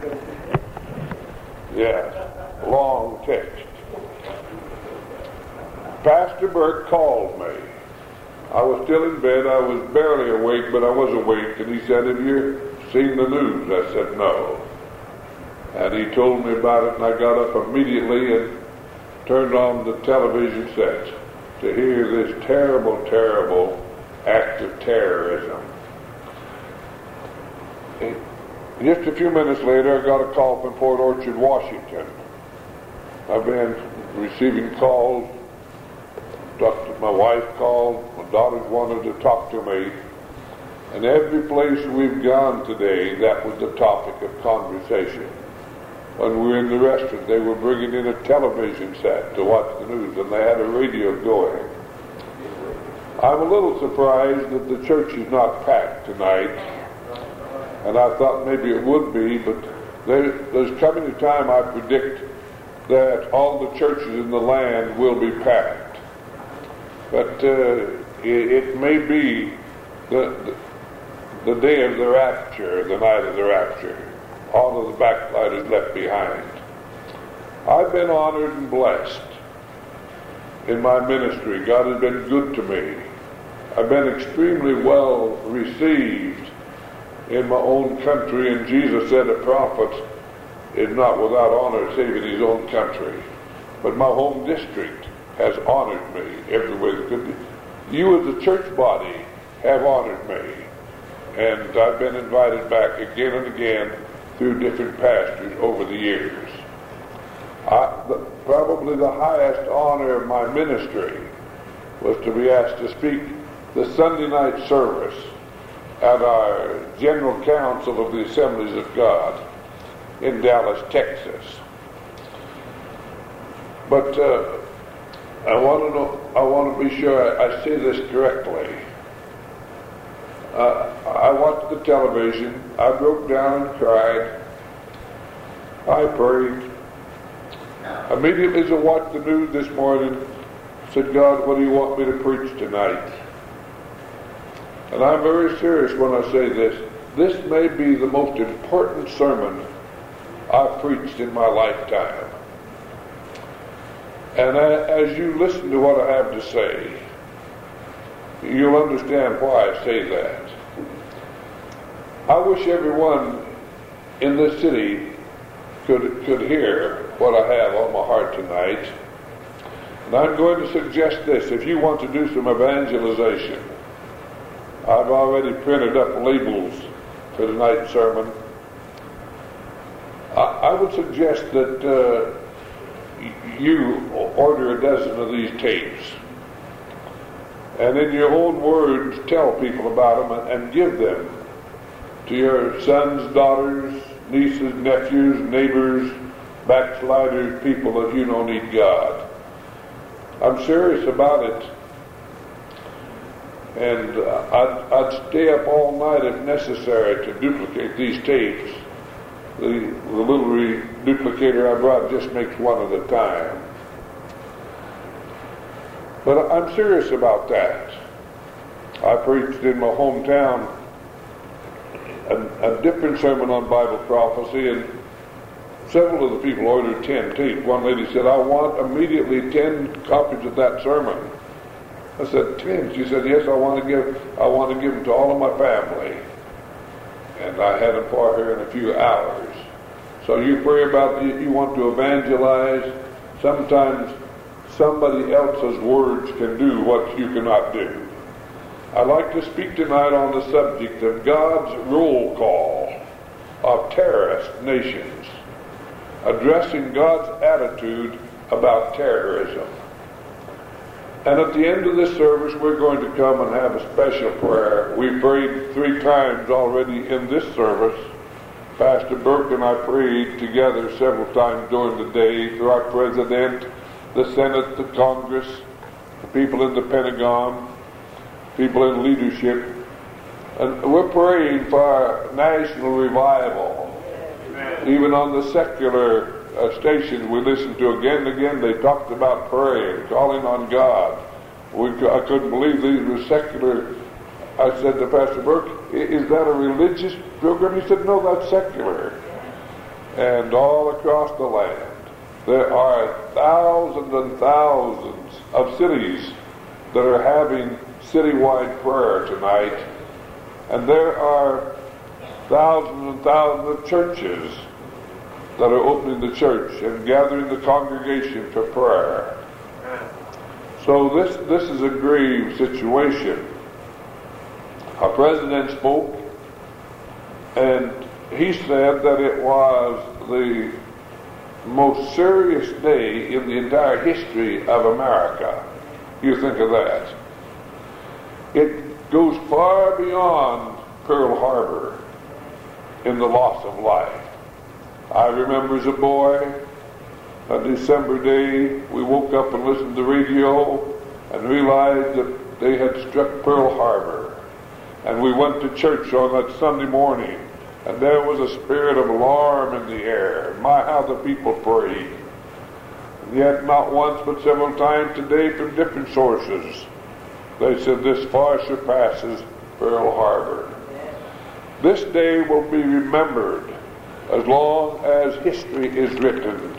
Yeah, long text. Pastor Burke called me. I was still in bed. I was barely awake, but I was awake. And he said, "Have you seen the news?" I said, "No." And he told me about it, and I got up immediately and turned on the television set to hear this terrible, terrible act of terrorism. Just a few minutes later, I got a call from Port Orchard, Washington. I've been receiving calls. My wife called. My daughters wanted to talk to me. And every place we've gone today, that was the topic of conversation. When we were in the restaurant, they were bringing in a television set to watch the news, and they had a radio going. I'm a little surprised that the church is not packed tonight, and I thought maybe it would be, but there's coming a time, I predict, that all the churches in the land will be packed. But it may be the day of the rapture, the night of the rapture. All of the backsliders left behind. I've been honored and blessed in my ministry. God has been good to me. I've been extremely well received in my own country, and Jesus said a prophet is not without honor save in his own country. But my home district has honored me everywhere. You as a church body have honored me, and I've been invited back again and again through different pastors over the years. Probably the highest honor of my ministry was to be asked to speak the Sunday night service at our General Council of the Assemblies of God in Dallas, Texas. But I want to be sure I say this correctly. I watched the television. I broke down and cried. I prayed. Immediately as I watched the news this morning, I said, "God, what do you want me to preach tonight?" And I'm very serious when I say this. This may be the most important sermon I've preached in my lifetime. And as you listen to what I have to say, you'll understand why I say that. I wish everyone in this city could hear what I have on my heart tonight. And I'm going to suggest this. If you want to do some evangelization, I've already printed up labels for tonight's sermon. I would suggest that you order a dozen of these tapes, and in your own words tell people about them and give them to your sons, daughters, nieces, nephews, neighbors, backsliders, people that you know need God. I'm serious about it, and I'd stay up all night if necessary to duplicate these tapes. The little duplicator I brought just makes one at a time. But I'm serious about that. I preached in my hometown a different sermon on Bible prophecy, and several of the people ordered 10 tapes. One lady said, "I want immediately 10 copies of that sermon." I said, 10? She said, "Yes, I want to give them to all of my family." And I had them for her in a few hours. So you pray about you want to evangelize. Sometimes somebody else's words can do what you cannot do. I'd like to speak tonight on the subject of God's roll call of terrorist nations, addressing God's attitude about terrorism. And at the end of this service, we're going to come and have a special prayer. We prayed 3 times already in this service. Pastor Burke and I prayed together several times during the day through our president, the Senate, the Congress, the people in the Pentagon, people in leadership. And we're praying for national revival. Amen. Even on the secular stations we listened to again and again, they talked about praying, calling on God. I couldn't believe these were secular. I said to Pastor Burke, "Is that a religious program?" He said, "No, that's secular." and all across the land. There are thousands and thousands of cities that are having citywide prayer tonight, and there are thousands and thousands of churches that are opening the church and gathering the congregation for prayer. So this is a grave situation. Our president spoke, and he said that it was the most serious day in the entire history of America. You think of that. It goes far beyond Pearl Harbor in the loss of life. I remember as a boy, a December day, we woke up and listened to the radio and realized that they had struck Pearl Harbor. And we went to church on that Sunday morning, and there was a spirit of alarm in the air. My, how the people prayed. And yet not once but several times today from different sources, they said this far surpasses Pearl Harbor. This day will be remembered as long as history is written.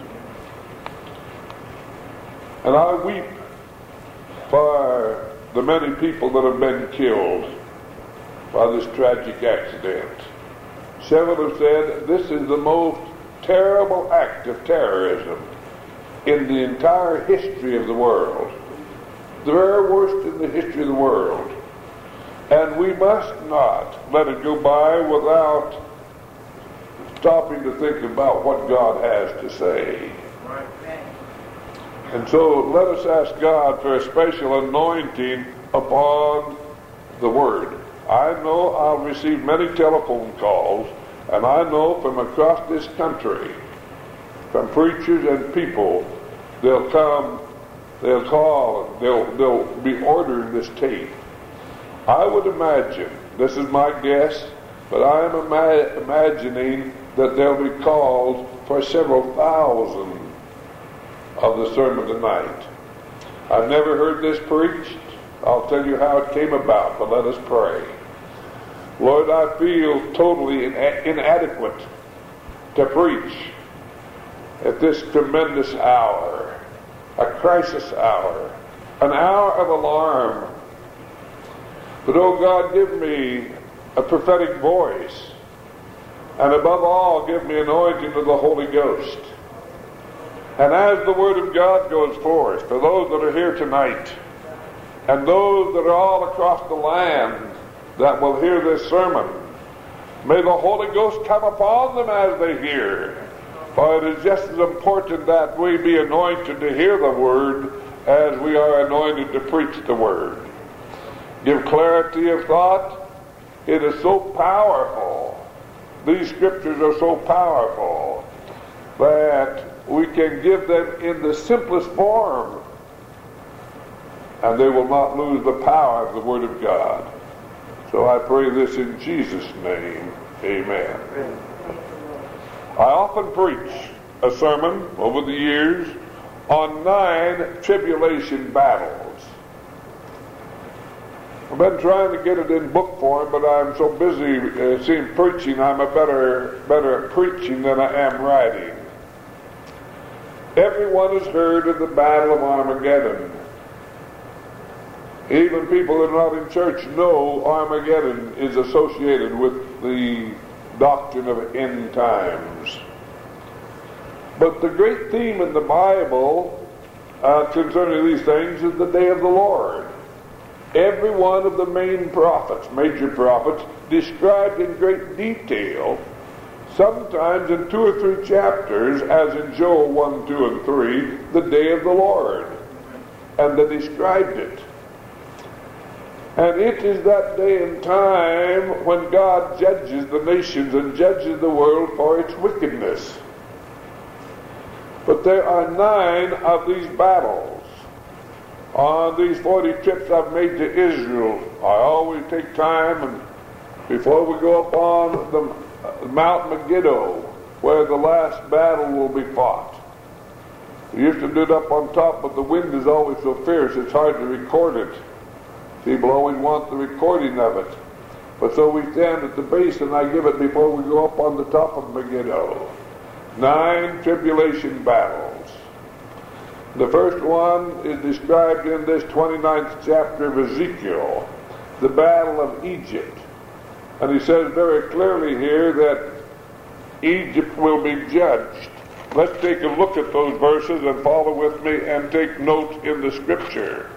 And I weep for the many people that have been killed by this tragic accident. Several have said this is the most terrible act of terrorism in the entire history of the world. The very worst in the history of the world. And we must not let it go by without stopping to think about what God has to say. And so let us ask God for a special anointing upon the Word. I know I'll receive many telephone calls, and I know from across this country, from preachers and people, they'll come, they'll call, and they'll be ordering this tape. I would imagine, this is my guess, but I am imagining that there'll be calls for several thousand of the sermon tonight. I've never heard this preached. I'll tell you how it came about, but let us pray. Lord, I feel totally inadequate to preach at this tremendous hour, a crisis hour, an hour of alarm. But, oh God, give me a prophetic voice, and above all, give me anointing of the Holy Ghost. And as the Word of God goes forth, for those that are here tonight, and those that are all across the land that will hear this sermon, may the Holy Ghost come upon them as they hear. For it is just as important that we be anointed to hear the Word as we are anointed to preach the Word. Give clarity of thought. It is so powerful. These scriptures are so powerful that we can give them in the simplest form, and they will not lose the power of the Word of God. So I pray this in Jesus' name. Amen. I often preach a sermon over the years on 9 tribulation battles. I've been trying to get it in book form, but I'm so busy seeing preaching, I'm a better at preaching than I am writing. Everyone has heard of the Battle of Armageddon. Even people that are not in church know Armageddon is associated with the doctrine of end times. But the great theme in the Bible concerning these things is the day of the Lord. Every one of the main prophets, major prophets, described in great detail, sometimes in 2 or 3 chapters, as in Joel 1, 2, and 3, the day of the Lord. And they described it. And it is that day and time when God judges the nations and judges the world for its wickedness. But there are 9 of these battles. On these 40 trips I've made to Israel, I always take time, and before we go up on the Mount Megiddo, where the last battle will be fought. We used to do it up on top, but the wind is always so fierce it's hard to record it. People always want the recording of it. But so we stand at the base, and I give it before we go up on the top of Megiddo. 9 tribulation battles. The first one is described in this 29th chapter of Ezekiel, the battle of Egypt. And he says very clearly here that Egypt will be judged. Let's take a look at those verses and follow with me and take notes in the scripture.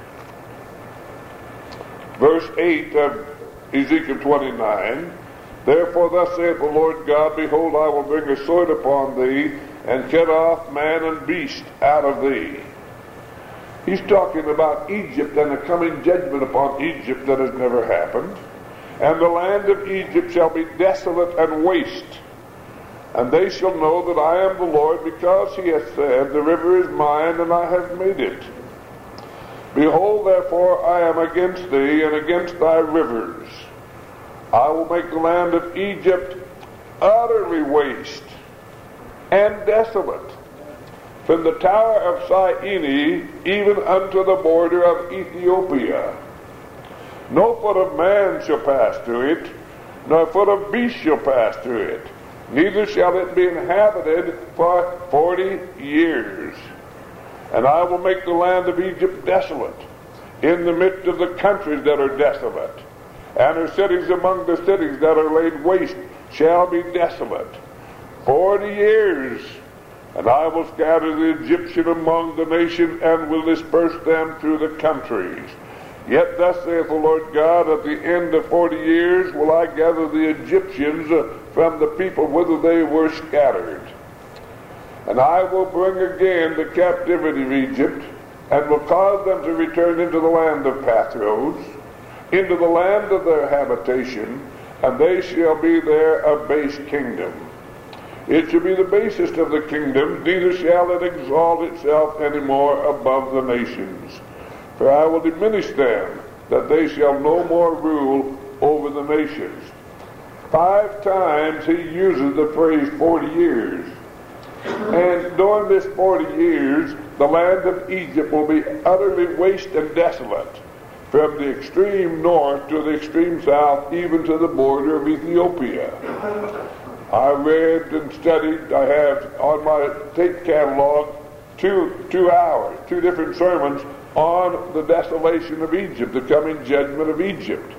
Verse 8 of Ezekiel 29, therefore thus saith the Lord God, behold, I will bring a sword upon thee, and cut off man and beast out of thee. He's talking about Egypt and the coming judgment upon Egypt that has never happened. And the land of Egypt shall be desolate and waste. And they shall know that I am the Lord, because he hath said, the river is mine, and I have made it. Behold, therefore, I am against thee, and against thy rivers. I will make the land of Egypt utterly waste and desolate, from the tower of Syene even unto the border of Ethiopia. No foot of man shall pass through it, nor foot of beast shall pass through it. Neither shall it be inhabited for 40 years. And I will make the land of Egypt desolate, in the midst of the countries that are desolate. And her cities among the cities that are laid waste shall be desolate. 40 years. And I will scatter the Egyptian among the nations, and will disperse them through the countries. Yet thus saith the Lord God, at the end of 40 years will I gather the Egyptians from the people whither they were scattered. And I will bring again the captivity of Egypt, and will cause them to return into the land of Pathros, into the land of their habitation, and they shall be there a base kingdom. It shall be the basest of the kingdom, neither shall it exalt itself any more above the nations. For I will diminish them, that they shall no more rule over the nations. 5 times he uses the phrase 40 years. And during this 40 years, the land of Egypt will be utterly waste and desolate, from the extreme north to the extreme south, even to the border of Ethiopia. I read and studied, I have on my tape catalog 2 hours, 2 different sermons on the desolation of Egypt, the coming judgment of Egypt.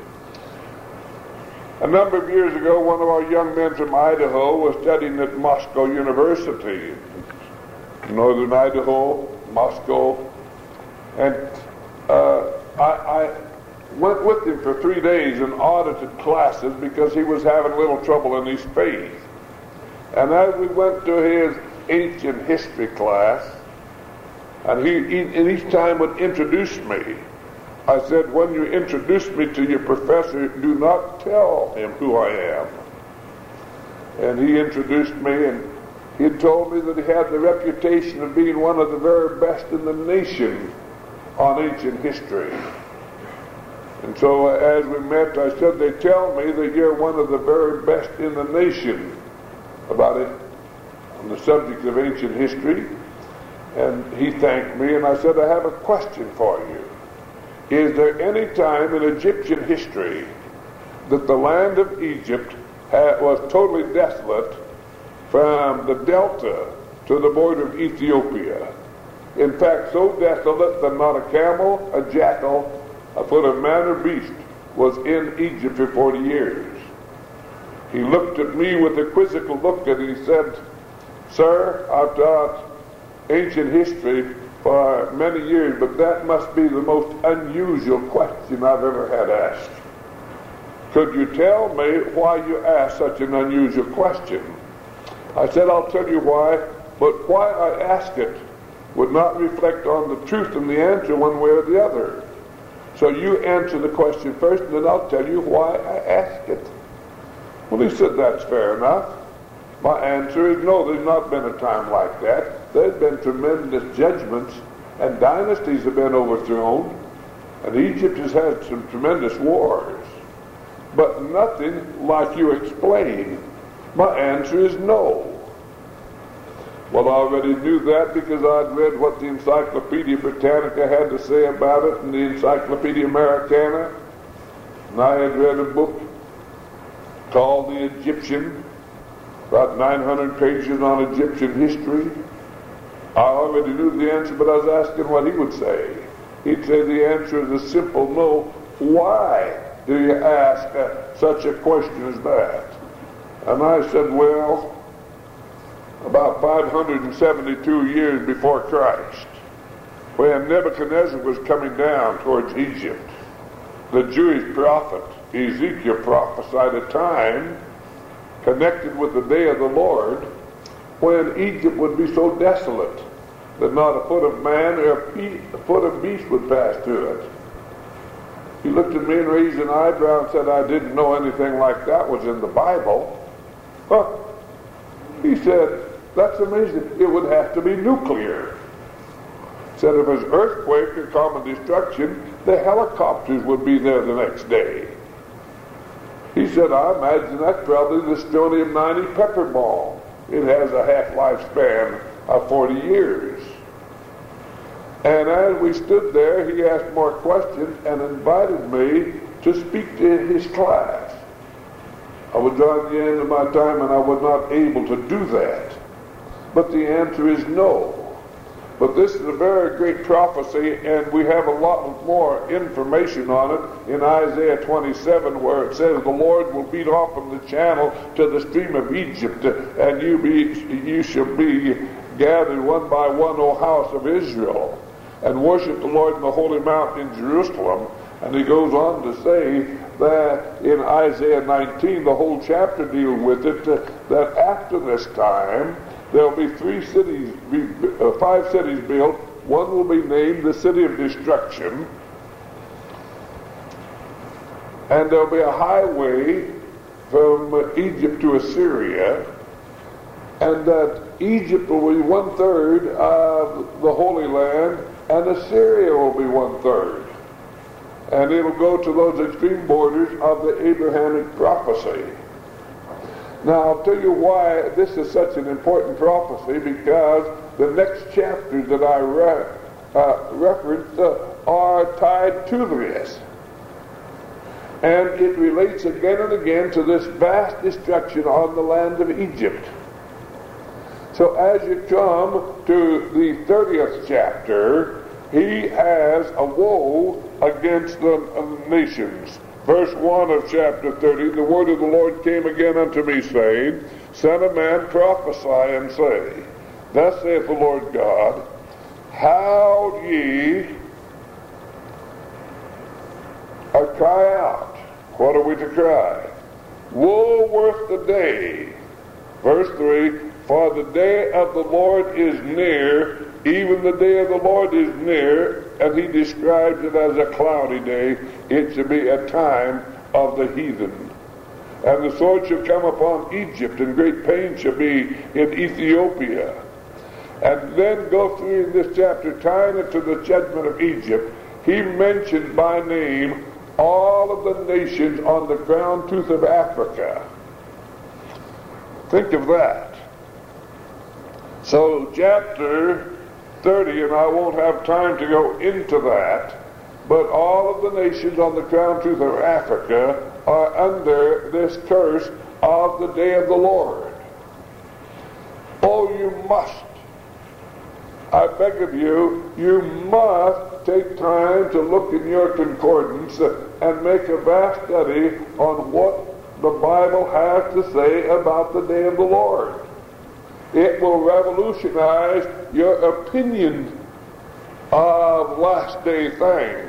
A number of years ago, one of our young men from Idaho was studying at Moscow University, northern Idaho, Moscow, and I went with him for 3 days and audited classes because he was having a little trouble in his faith. And as we went to his ancient history class, and he each time would introduce me, I said, when you introduce me to your professor, do not tell him who I am. And he introduced me, and he had told me that he had the reputation of being one of the very best in the nation on ancient history. And so as we met, I said, they tell me that you're one of the very best in the nation about it, on the subject of ancient history. And he thanked me, and I said, I have a question for you. Is there any time in Egyptian history that the land of Egypt was totally desolate from the delta to the border of Ethiopia? In fact, so desolate that not a camel, a jackal, a foot of man or beast was in Egypt for 40 years. He looked at me with a quizzical look, and he said, Sir, I've taught ancient history for many years, but that must be the most unusual question I've ever had asked. Could you tell me why you asked such an unusual question? I said, I'll tell you why, but why I ask it would not reflect on the truth and the answer one way or the other. So you answer the question first, and then I'll tell you why I ask it. Well, he said, that's fair enough. My answer is no, there's not been a time like that. There's been tremendous judgments, and dynasties have been overthrown, and Egypt has had some tremendous wars. But nothing like you explain. My answer is no. Well, I already knew that because I'd read what the Encyclopedia Britannica had to say about it in the Encyclopedia Americana. And I had read a book called The Egyptian, about 900 pages on Egyptian history. I already knew the answer, but I was asking what he would say. He'd say the answer is a simple no. Why do you ask such a question as that? And I said, well, about 572 years before Christ, when Nebuchadnezzar was coming down towards Egypt, the Jewish prophet Ezekiel prophesied a time connected with the day of the Lord when Egypt would be so desolate that not a foot of man or a foot of beast would pass through it. He looked at me and raised an eyebrow and said, I didn't know anything like that was in the Bible. Huh. He said, that's amazing. It would have to be nuclear. He said if it was earthquake or common destruction, the helicopters would be there the next day. He said, I imagine that's probably the strontium-90 pepper bomb. It has a half-life span of 40 years. And as we stood there, he asked more questions and invited me to speak to his class. I was on the end of my time and I was not able to do that. But the answer is no. But this is a very great prophecy, and we have a lot more information on it in Isaiah 27, where it says the Lord will beat open the channel to the stream of Egypt, and you shall be gathered one by one, O house of Israel, and worship the Lord in the holy mount in Jerusalem. And he goes on to say that in Isaiah 19, the whole chapter dealing with it, that after this time, there'll be 5 cities built. One will be named the City of Destruction. And there'll be a highway from Egypt to Assyria. And that Egypt will be 1/3 of the Holy Land, and Assyria will be 1/3. And it'll go to those extreme borders of the Abrahamic prophecy. Now, I'll tell you why this is such an important prophecy, because the next chapters that I referenced are tied to this. And it relates again and again to this vast destruction on the land of Egypt. So as you come to the 30th chapter, he has a woe against the nations. Verse 1 of chapter 30, the word of the Lord came again unto me, saying, Son of man, prophesy and say, Thus saith the Lord God, How ye cry out. What are we to cry? Woe worth the day. Verse 3, For the day of the Lord is near, even the day of the Lord is near, and he describes it as a cloudy day. It shall be a time of the heathen. And the sword shall come upon Egypt, and great pain shall be in Ethiopia. And then go through in this chapter, tying it to the judgment of Egypt, he mentions by name all of the nations on the crown tooth of Africa. Think of that. So chapter 30, and I won't have time to go into that, but all of the nations on the crown tooth of Africa are under this curse of the day of the Lord. Oh, you must, I beg of you, you must take time to look in your concordance and make a vast study on what the Bible has to say about the day of the Lord. It will revolutionize your opinion of last day things.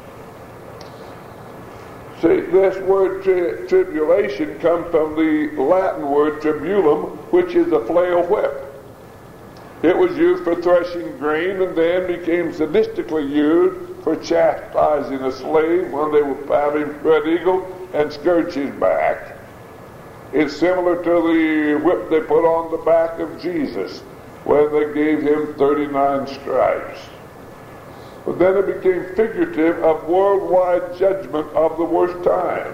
See, this word tribulation comes from the Latin word tribulum, which is a flail whip. It was used for threshing grain, and then became sadistically used for chastising a slave when they would have him spread eagle and scourge his back. It's similar to the whip they put on the back of Jesus when they gave him 39 stripes. But then it became figurative of worldwide judgment of the worst time.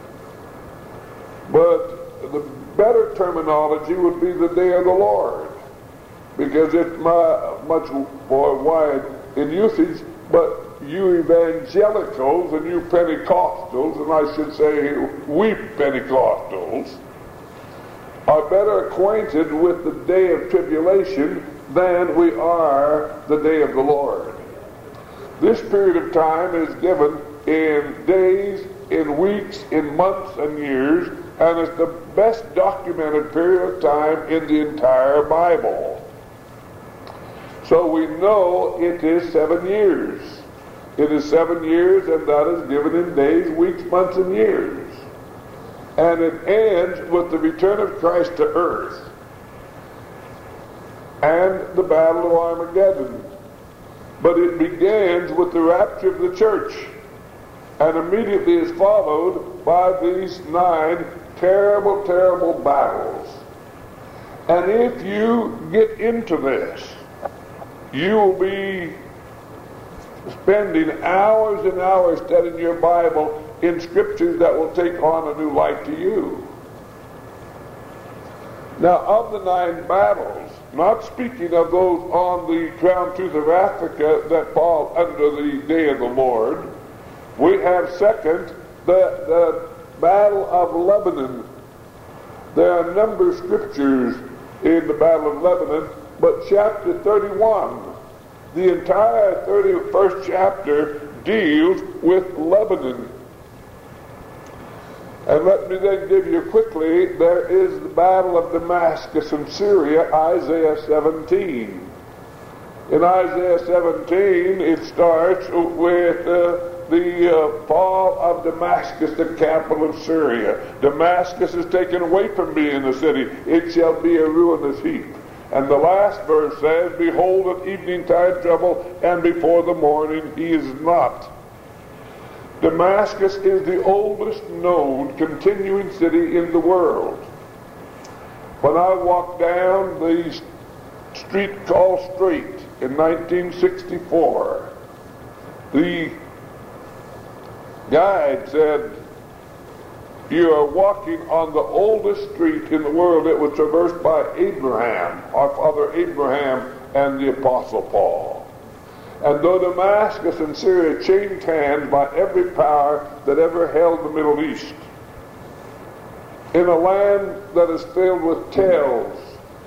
But the better terminology would be the day of the Lord, because it's much more wide in usage. But you evangelicals and you Pentecostals, and I should say we Pentecostals, are better acquainted with the day of tribulation than we are the day of the Lord. This period of time is given in days, in weeks, in months, and years, and it's the best documented period of time in the entire Bible. So we know it is 7 years. It is 7 years, and that is given in days, weeks, months, and years. And it ends with the return of Christ to earth and the battle of Armageddon. But it begins with the rapture of the church, and immediately is followed by these 9 terrible, terrible battles. And if you get into this, you will be spending hours and hours studying your Bible in scriptures that will take on a new light to you. Now, of the 9 battles, not speaking of those on the crown truth of Africa that fall under the day of the Lord, we have second the battle of Lebanon. There are a number of scriptures in the battle of Lebanon, but chapter 31, the entire 31st chapter deals with Lebanon. And let me then give you quickly, there is the battle of Damascus in Syria, Isaiah 17. In Isaiah 17, it starts with the fall of Damascus, the capital of Syria. Damascus is taken away from being a city. It shall be a ruinous heap. And the last verse says, behold, at evening-tide trouble, and before the morning he is not. Damascus is the oldest known continuing city in the world. When I walked down the street called Straight in 1964, the guide said, you are walking on the oldest street in the world. It was traversed by Abraham, our father Abraham, and the Apostle Paul. And though Damascus and Syria changed hands by every power that ever held the Middle East, in a land that is filled with tells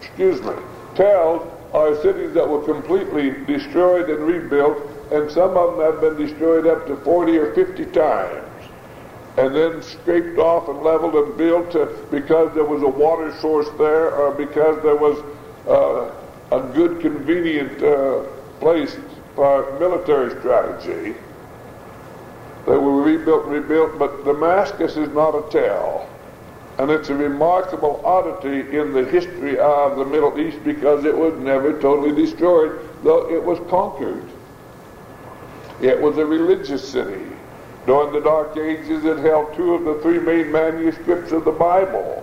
are cities that were completely destroyed and rebuilt, and some of them have been destroyed up to 40 or 50 times, and then scraped off and leveled and built because there was a water source there, or because there was a good, convenient place for military strategy. They were rebuilt, but Damascus is not a tell. And it's a remarkable oddity in the history of the Middle East because it was never totally destroyed, though it was conquered. It was a religious city. During the Dark Ages, it held 2 of the 3 main manuscripts of the Bible,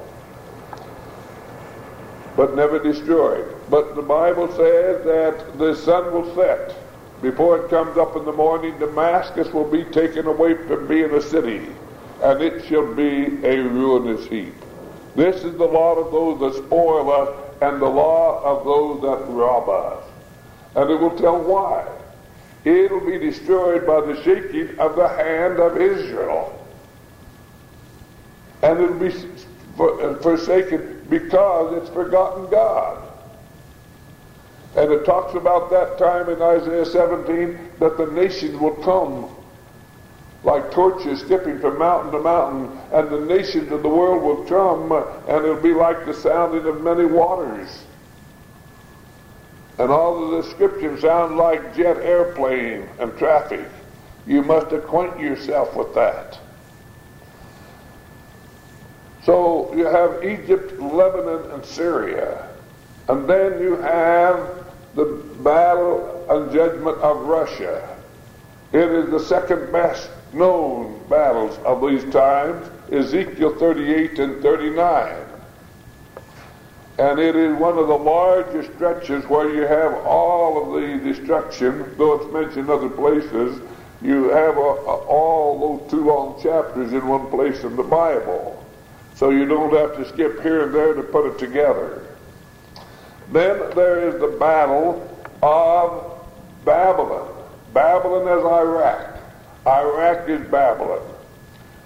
but never destroyed. But the Bible says that the sun will set. Before it comes up in the morning, Damascus will be taken away from being a city, and it shall be a ruinous heap. This is the lot of those that spoil us, and the law of those that rob us. And it will tell why. It'll be destroyed by the shaking of the hand of Israel. And it'll be forsaken because it's forgotten God. And it talks about that time in Isaiah 17 that the nations will come like torches skipping from mountain to mountain, and the nations of the world will come, and it'll be like the sounding of many waters. And all the descriptions sound like jet airplane and traffic. You must acquaint yourself with that. So you have Egypt, Lebanon, and Syria. And then you have the battle and judgment of Russia. It is the second best known battles of these times, Ezekiel 38 and 39. And it is one of the largest stretches where you have all of the destruction, though it's mentioned other places. You have all those 2 long chapters in one place in the Bible. So you don't have to skip here and there to put it together. Then there is the battle of Babylon. Babylon is Iraq. Iraq is Babylon.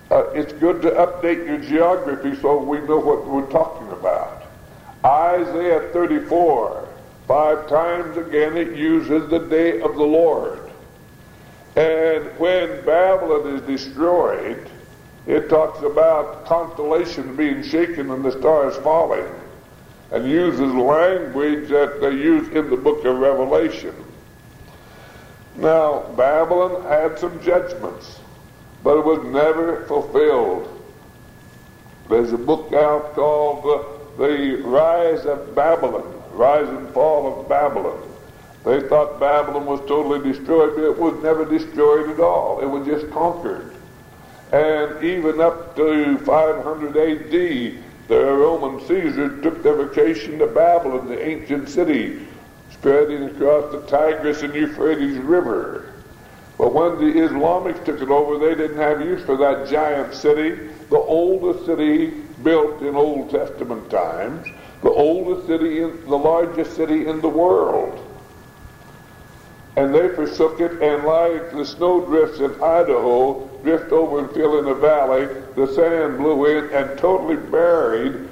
it's good to update your geography so we know what we're talking about. Isaiah 34, 5 times again it uses the day of the Lord. And when Babylon is destroyed, it talks about constellations being shaken and the stars falling, and uses language that they use in the book of Revelation. Now, Babylon had some judgments, but it was never fulfilled. There's a book out called The Rise of Babylon, Rise and Fall of Babylon. They thought Babylon was totally destroyed, but it was never destroyed at all. It was just conquered. And even up to 500 A.D., the Roman Caesar took their vacation to Babylon, the ancient city, spreading across the Tigris and Euphrates River. But when the Islamics took it over, they didn't have use for that giant city, the oldest city built in Old Testament times, the oldest city, the largest city in the world. And they forsook it, and like the snowdrifts in Idaho drift over and fill in a valley, the sand blew in and totally buried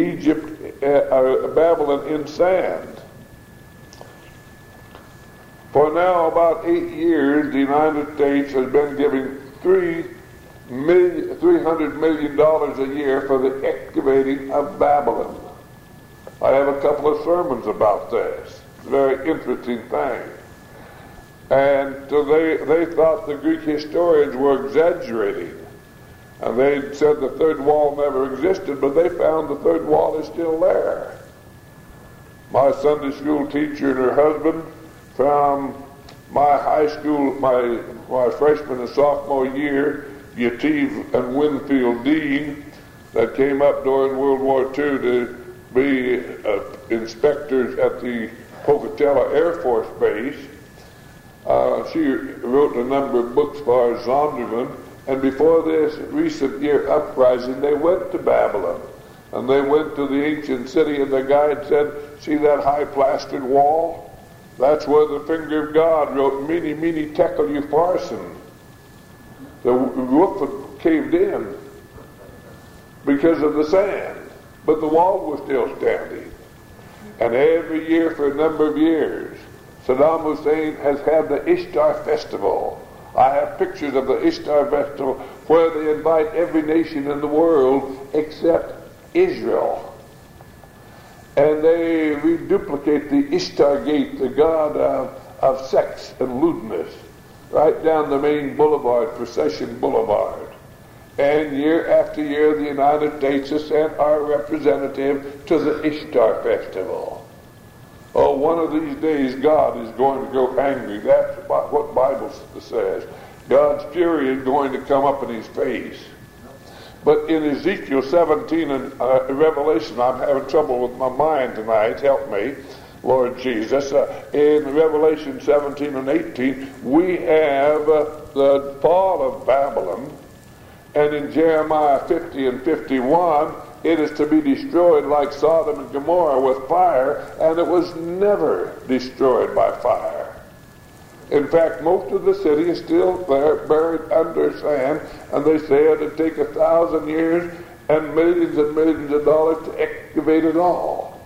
Babylon in sand. For now, about 8 years, the United States has been giving $300 million a year for the excavating of Babylon. I have a couple of sermons about this. It's a very interesting thing. And so they thought the Greek historians were exaggerating. And they said the third wall never existed, but they found the third wall is still there. My Sunday school teacher and her husband from my high school, my freshman and sophomore year, Yetive and Winfield Dean, that came up during World War II to be inspectors at the Pocatello Air Force Base. She wrote a number of books for Zondervan, and before this recent year uprising, they went to Babylon, and they went to the ancient city, and the guide said, "See that high plastered wall? That's where the finger of God wrote, Mene, Mene, Tekel, Upharsin." The roof had caved in because of the sand, but the wall was still standing. And every year for a number of years, Saddam Hussein has had the Ishtar Festival. I have pictures of the Ishtar Festival where they invite every nation in the world except Israel. And they reduplicate the Ishtar Gate, the god of sex and lewdness, right down the main boulevard, Procession Boulevard. And year after year, the United States has sent our representative to the Ishtar Festival. Oh, one of these days God is going to go angry. That's what the Bible says. God's fury is going to come up in his face. But in Ezekiel 17 and Revelation, I'm having trouble with my mind tonight. Help me, Lord Jesus. In Revelation 17 and 18, we have the fall of Babylon. And in Jeremiah 50 and 51, it is to be destroyed like Sodom and Gomorrah with fire, and it was never destroyed by fire. In fact, most of the city is still there, buried under sand, and they say it would take 1,000 years and millions of dollars to excavate it all.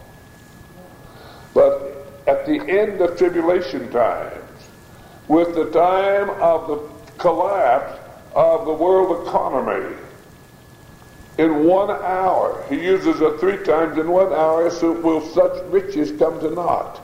But at the end of tribulation times, with the time of the collapse of the world economy, in 1 hour, he uses it 3 times, in 1 hour, so will such riches come to naught.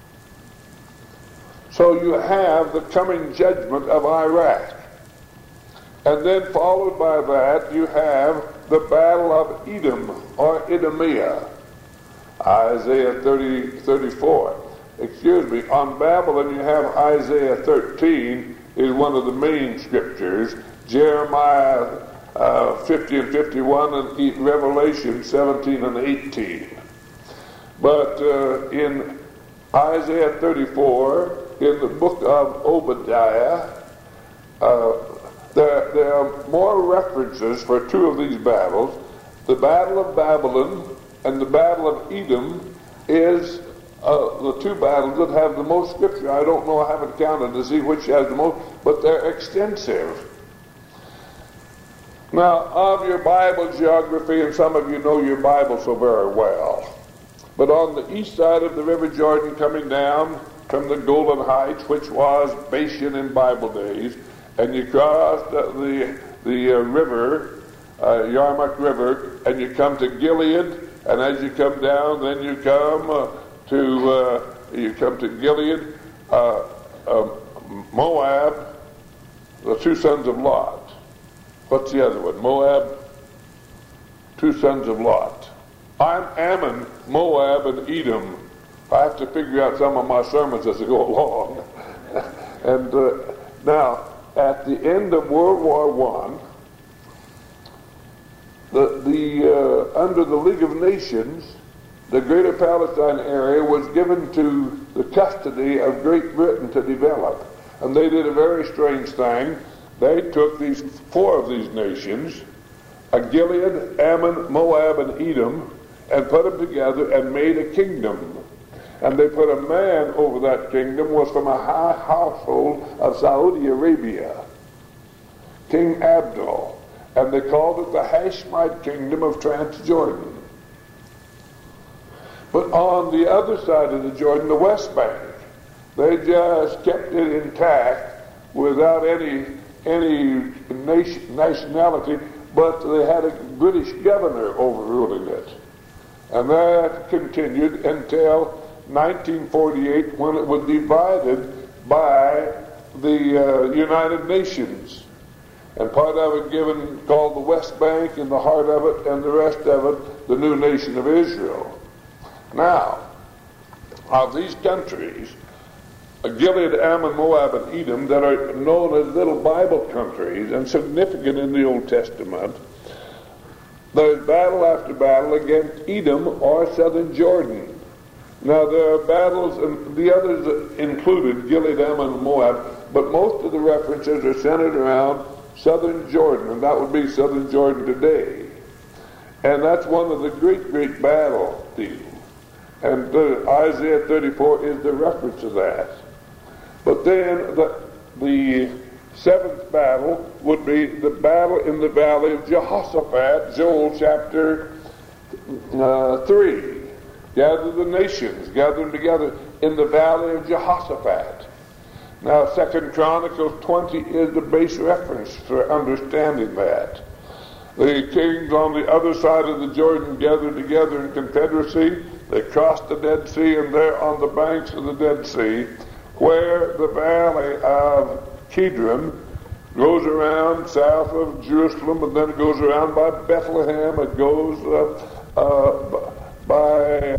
So you have the coming judgment of Iraq. And then followed by that, you have the battle of Edom, or Idumea. Isaiah 34. On Babylon, you have Isaiah 13 is one of the main scriptures. Jeremiah 50 and 51, and Revelation 17 and 18. But in Isaiah 34, in the book of Obadiah, there are more references for 2 of these battles. The Battle of Babylon and the Battle of Edom is the 2 battles that have the most scripture. I don't know, I haven't counted to see which has the most, but they're extensive. Now, of your Bible geography, and some of you know your Bible so very well, but on the east side of the River Jordan, coming down from the Golan Heights, which was Bashan in Bible days, and you cross the river, Yarmuk River, and you come to Gilead, and as you come down, then you come to Gilead, Moab, the two sons of Lot. What's the other one? Moab, two sons of Lot. I'm Ammon, Moab, and Edom. I have to figure out some of my sermons as I go along. And now, at the end of World War I, under the League of Nations, the Greater Palestine area was given to the custody of Great Britain to develop. And they did a very strange thing. They took four of these nations, Gilead, Ammon, Moab, and Edom, and put them together and made a kingdom. And they put a man over that kingdom, was from a high household of Saudi Arabia, King Abdul. And they called it the Hashemite Kingdom of Transjordan. But on the other side of the Jordan, the West Bank, they just kept it intact without any nationality, but they had a British governor overruling it. And that continued until 1948, when it was divided by the United Nations. And part of it given, called the West Bank, and the heart of it, and the rest of it, the new nation of Israel. Now, of these countries, Gilead, Ammon, Moab, and Edom, that are known as little Bible countries and significant in the Old Testament, there's battle after battle against Edom or southern Jordan. Now, there are battles, and the others included Gilead, Ammon, and Moab, but most of the references are centered around southern Jordan, and that would be southern Jordan today. And that's one of the great battlefields. And Isaiah 34 is the reference to that. But then the seventh battle would be the battle in the valley of Jehoshaphat, Joel chapter 3. Gather the nations, gather them together in the valley of Jehoshaphat. Now, 2 Chronicles 20 is the base reference for understanding that. The kings on the other side of the Jordan gathered together in confederacy. They crossed the Dead Sea, and there on the banks of the Dead Sea, where the valley of Kidron goes around south of Jerusalem, and then it goes around by Bethlehem. It goes by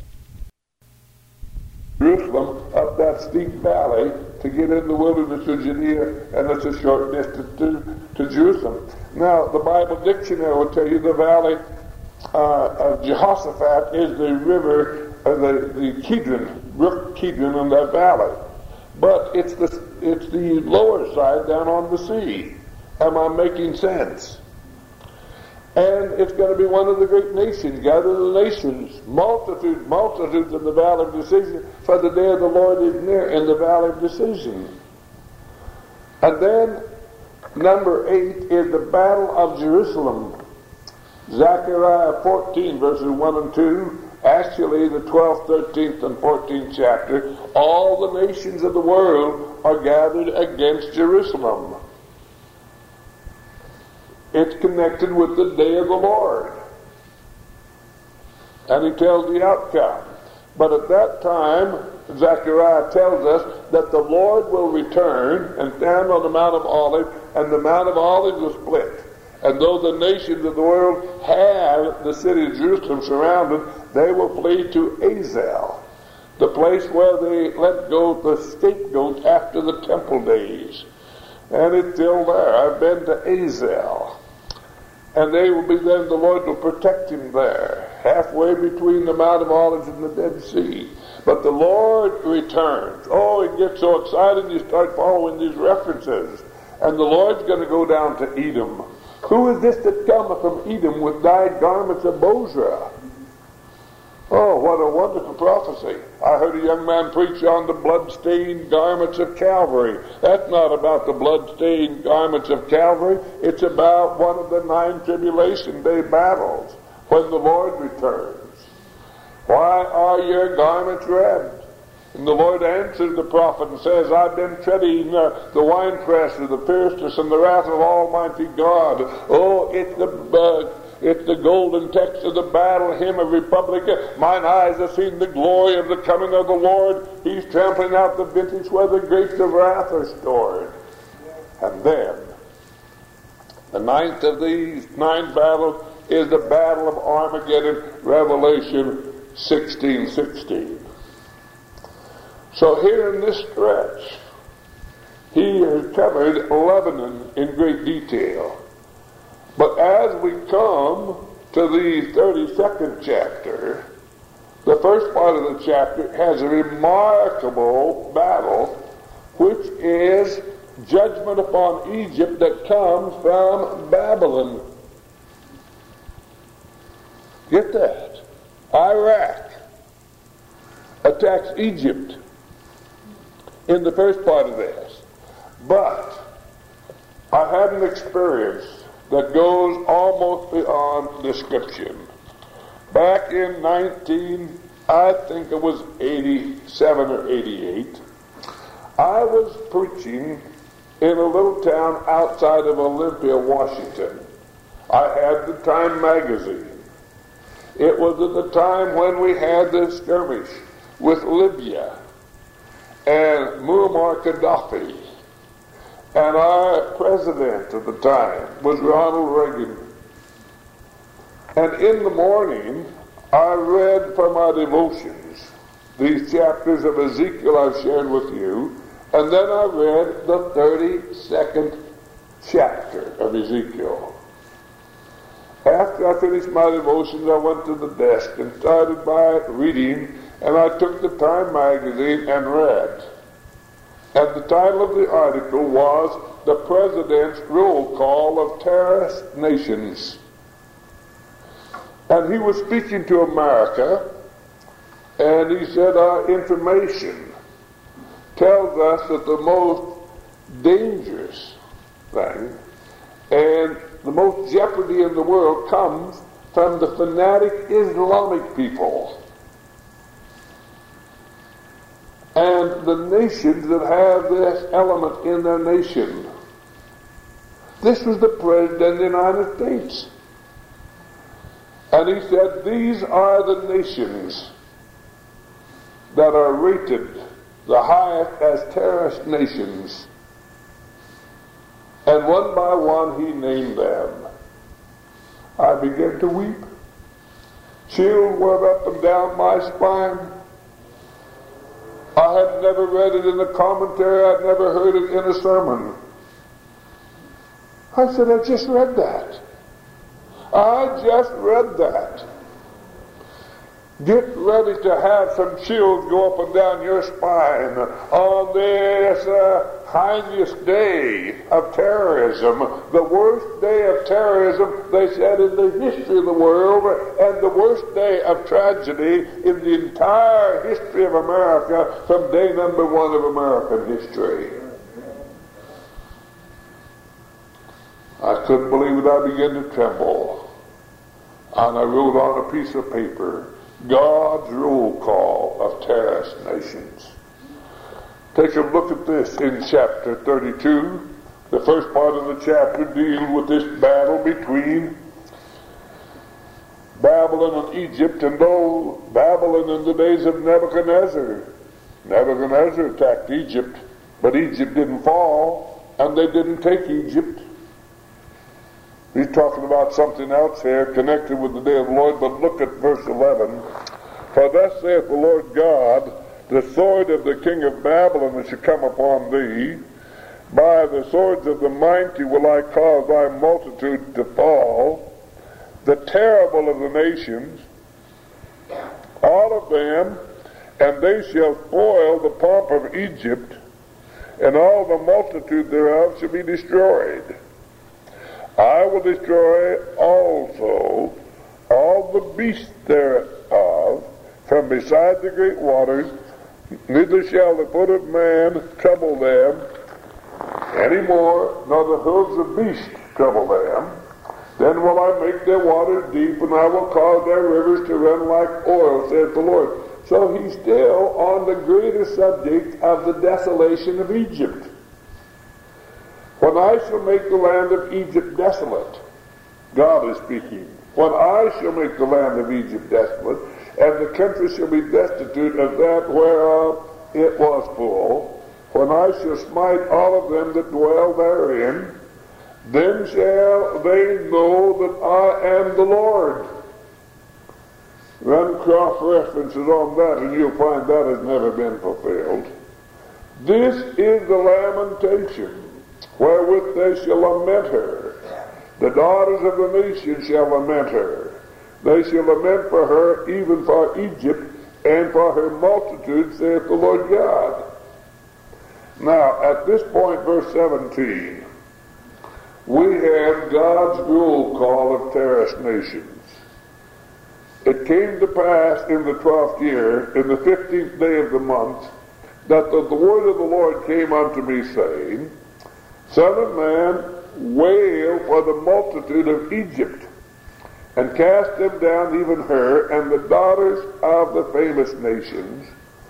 Jerusalem up that steep valley to get in the wilderness of Judea, and it's a short distance to Jerusalem. Now, the Bible dictionary will tell you the valley of Jehoshaphat is the river, the Kidron, Brook Kidron in that valley. But it's the lower side down on the sea. Am I making sense? And it's going to be one of the great nations. Gather the nations, multitudes in the valley of decision, for the day of the Lord is near in the valley of decision. And then number 8 is the battle of Jerusalem. Zechariah 14 verses 1 and 2. Actually, the 12th, 13th, and 14th chapter, all the nations of the world are gathered against Jerusalem. It's connected with the day of the Lord. And he tells the outcome. But at that time, Zechariah tells us that the Lord will return and stand on the Mount of Olives, and the Mount of Olives will split. And though the nations of the world have the city of Jerusalem surrounded, they will flee to Azel, the place where they let go the scapegoat after the temple days. And it's still there. I've been to Azel. And they will be there, the Lord will protect him there, halfway between the Mount of Olives and the Dead Sea. But the Lord returns. Oh, it gets so excited you start following these references. And the Lord's going to go down to Edom. Who is this that cometh from Edom with dyed garments of Bozrah? Oh, what a wonderful prophecy. I heard a young man preach on the blood-stained garments of Calvary. That's not about the blood-stained garments of Calvary. It's about one of the 9 tribulation day battles when the Lord returns. Why are your garments red? And the Lord answers the prophet and says, I've been treading the winepress of the fierceness and the wrath of Almighty God. Oh, it's the golden text of the battle hymn of Republic. Mine eyes have seen the glory of the coming of the Lord. He's trampling out the vintage where the grapes of wrath are stored. And then, the 9th of these 9 battles is the battle of Armageddon, Revelation 16:16. So here in this stretch, he has covered Lebanon in great detail. But as we come to the 32nd chapter, the first part of the chapter has a remarkable battle, which is judgment upon Egypt that comes from Babylon. Get that? Iraq attacks Egypt in the first part of this. But I had an experience that goes almost beyond description. Back in I think it was 87 or 88, I was preaching in a little town outside of Olympia, Washington. I had the Time magazine. It was at the time when we had the skirmish with Libya and Muammar Gaddafi. And our president at the time was Ronald Reagan. And in the morning, I read from our devotions these chapters of Ezekiel I've shared with you, and then I read the 32nd chapter of Ezekiel. After I finished my devotions, I went to the desk and started by reading, and I took the Time magazine and read. And the title of the article was The President's Roll Call of Terrorist Nations. And he was speaking to America, and he said, our information tells us that the most dangerous thing and the most jeopardy in the world comes from the fanatic Islamic people and the nations that have this element in their nation. This was the President of the United States. And he said, these are the nations that are rated the highest as terrorist nations. And one by one he named them. I began to weep. Chills went up and down my spine. I had never read it in a commentary. I'd never heard it in a sermon. I said, I just read that. I just read that. Get ready to have some chills go up and down your spine on this highest day of terrorism, the worst day of terrorism, they said, in the history of the world, and the worst day of tragedy in the entire history of America from day number 1 of American history. I couldn't believe it. I began to tremble. And I wrote on a piece of paper, God's roll call of terrorist nations. Take a look at this in chapter 32. The first part of the chapter deals with this battle between Babylon and Egypt, and though Babylon in the days of Nebuchadnezzar attacked Egypt, but Egypt didn't fall, and they didn't take Egypt. He's talking about something else here connected with the day of the Lord, but look at verse 11. For thus saith the Lord God, the sword of the king of Babylon shall come upon thee. By the swords of the mighty will I cause thy multitude to fall. The terrible of the nations, all of them, and they shall spoil the pomp of Egypt, and all the multitude thereof shall be destroyed. I will destroy also all the beasts thereof from beside the great waters, neither shall the foot of man trouble them any more, nor the hooves of beast trouble them. Then will I make their waters deep, and I will cause their rivers to run like oil, saith the Lord. So he's still on the greater subject of the desolation of Egypt. When I shall make the land of Egypt desolate, God is speaking. When I shall make the land of Egypt desolate, and the country shall be destitute of that whereof it was full, when I shall smite all of them that dwell therein, then shall they know that I am the Lord. Run cross-references on that, and you'll find that has never been fulfilled. This is the lamentation wherewith they shall lament her. The daughters of the nation shall lament her. They shall lament for her, even for Egypt, and for her multitude, saith the Lord God. Now, at this point, verse 17, we have God's roll call of terrorist nations. It came to pass in the 12th year, in the 15th day of the month, that the word of the Lord came unto me, saying, Son of man, wail for the multitude of Egypt, and cast them down, even her, and the daughters of the famous nations,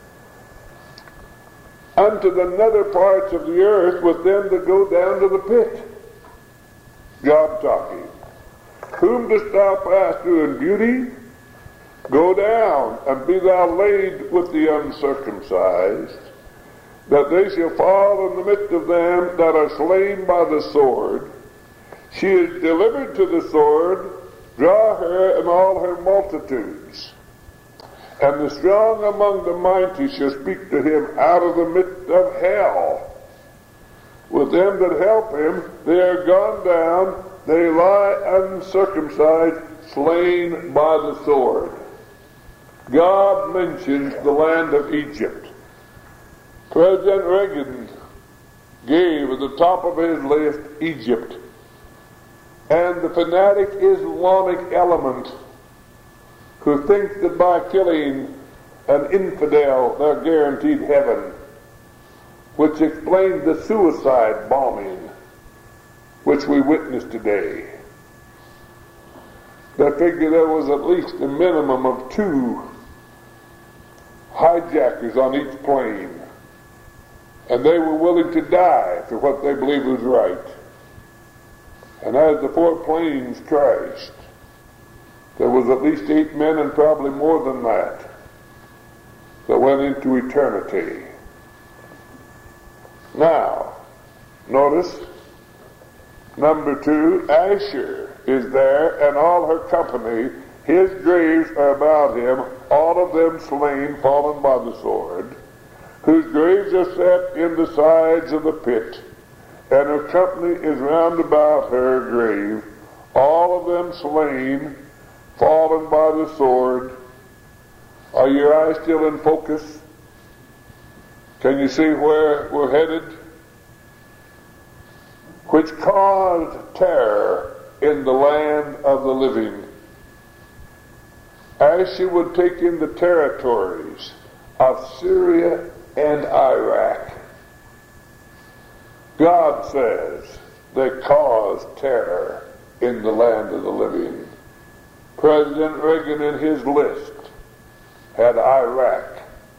unto the nether parts of the earth, with them that go down to the pit. God talking. Whom dost thou pass through in beauty? Go down, and be thou laid with the uncircumcised, that they shall fall in the midst of them that are slain by the sword. She is delivered to the sword, draw her and all her multitudes. And the strong among the mighty shall speak to him out of the midst of hell. With them that help him, they are gone down, they lie uncircumcised, slain by the sword. God mentions the land of Egypt. President Reagan gave at the top of his list Egypt. And the fanatic Islamic element who thinks that by killing an infidel they're guaranteed heaven, which explains the suicide bombing which we witness today. They figure there was at least a minimum of 2 hijackers on each plane, and they were willing to die for what they believed was right. And as the 4 planes crashed, there was at least 8 men, and probably more than that went into eternity. Now, notice, number 2, Asher is there, and all her company. His graves are about him, all of them slain, fallen by the sword, whose graves are set in the sides of the pit, and her company is round about her grave, all of them slain, fallen by the sword. Are your eyes still in focus? Can you see where we're headed? Which caused terror in the land of the living. As she would take in the territories of Syria and Iraq. God says they caused terror in the land of the living. President Reagan in his list had Iraq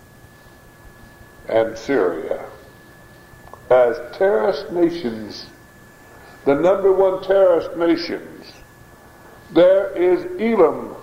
and Syria as terrorist nations. The number 1 terrorist nations. There is Elam,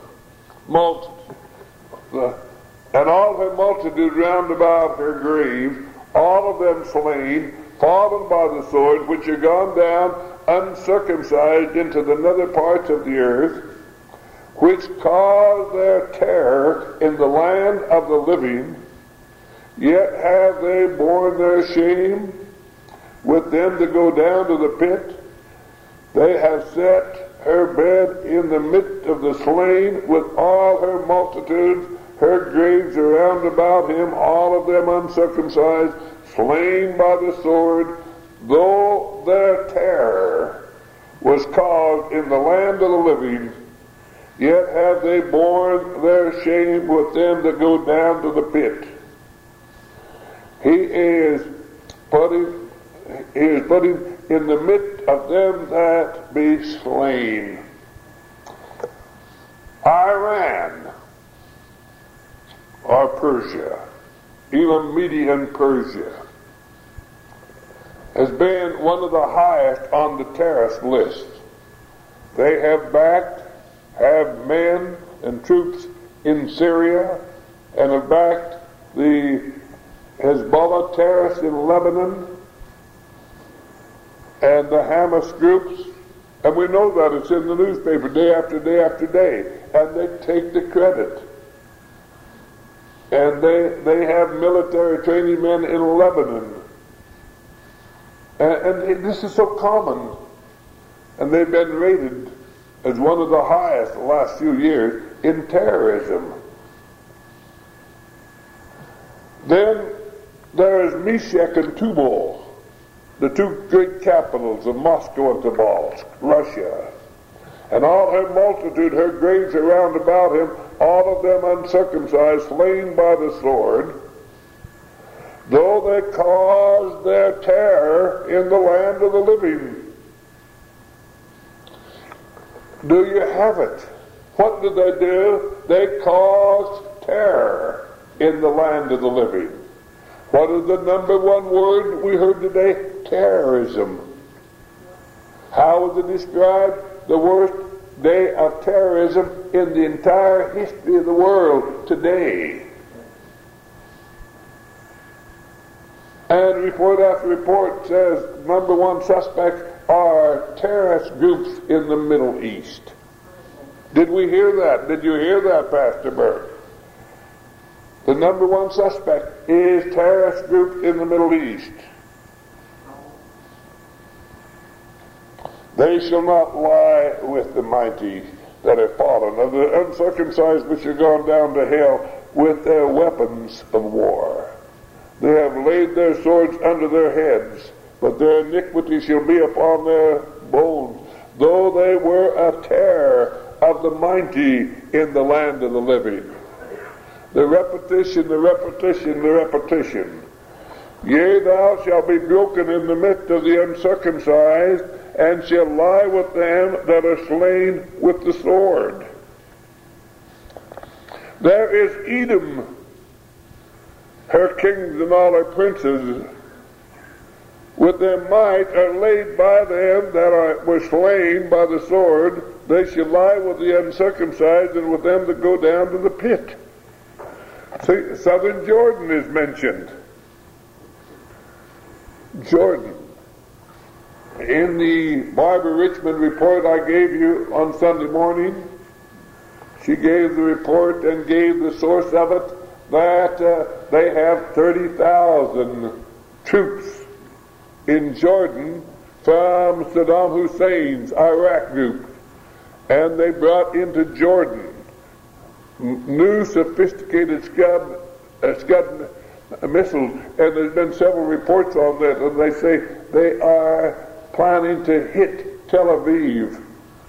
and all her multitude round about her grave, all of them slain, fallen by the sword, which are gone down uncircumcised into the nether parts of the earth, which caused their terror in the land of the living, yet have they borne their shame with them that go down to the pit. They have set her bed in the midst of the slain with all her multitudes. Her graves are round about him, all of them uncircumcised, slain by the sword, though their terror was caused in the land of the living, yet have they borne their shame with them that go down to the pit. He is putting in the midst of them that be slain. Iran, or Persia, even Median Persia, has been one of the highest on the terrorist list. They have men and troops in Syria, and have backed the Hezbollah terrorists in Lebanon and the Hamas groups, and we know that it's in the newspaper day after day after day, and they take the credit. And they have military training men in Lebanon, and this is so common, and they've been rated as one of the highest the last few years in terrorism. Then there is Meshech and Tubal, the two great capitals of Moscow and Tobolsk, Russia. And all her multitude, her graves around about him, all of them uncircumcised, slain by the sword, though they caused their terror in the land of the living. Do you have it? What did they do? They caused terror in the land of the living. What is the number one word we heard today? Terrorism. How was it described? The worst day of terrorism in the entire history of the world today. And report after report says number one suspects are terrorist groups in the Middle East. Did we hear that? Did you hear that, Pastor Burke? The number one suspect is terrorist groups in the Middle East. They shall not lie with the mighty that have fallen, of the uncircumcised which are gone down to hell with their weapons of war. They have laid their swords under their heads, but their iniquity shall be upon their bones, though they were a terror of the mighty in the land of the living. The repetition, the repetition, the repetition. Yea, thou shalt be broken in the midst of the uncircumcised, and shall lie with them that are slain with the sword. There is Edom, her kings and all her princes, with their might are laid by them that were slain by the sword. They shall lie with the uncircumcised, and with them that go down to the pit. See, southern Jordan is mentioned. Jordan. In the Barbara Richmond report I gave you on Sunday morning, she gave the report and gave the source of it, that they have 30,000 troops in Jordan from Saddam Hussein's Iraq group. And they brought into Jordan new sophisticated Scud missiles, and there's been several reports on that, and they say they are planning to hit Tel Aviv.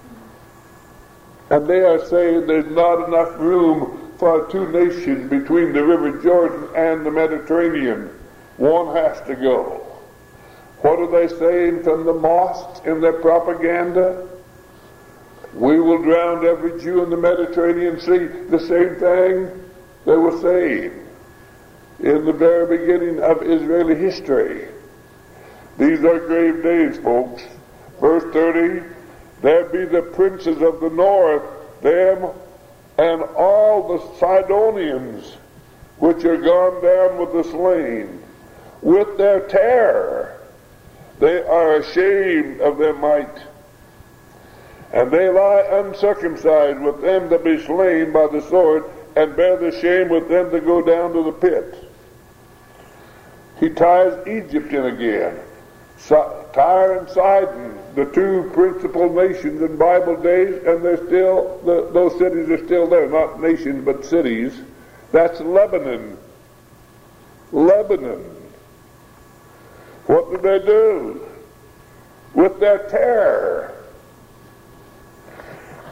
And they are saying there's not enough room for two nations between the River Jordan and the Mediterranean. One has to go. What are they saying from the mosques in their propaganda? We will drown every Jew in the Mediterranean Sea. The same thing they were saying in the very beginning of Israeli history. These are grave days, folks. Verse 30, there be the princes of the north, them and all the Sidonians, which are gone down with the slain, with their terror. They are ashamed of their might. And they lie uncircumcised with them that be slain by the sword, and bear the shame with them that go down to the pit. He ties Egypt in again. Tyre and Sidon, the two principal nations in Bible days, and they're still, those cities are still there, not nations but cities. That's Lebanon. Lebanon. What did they do? With their terror.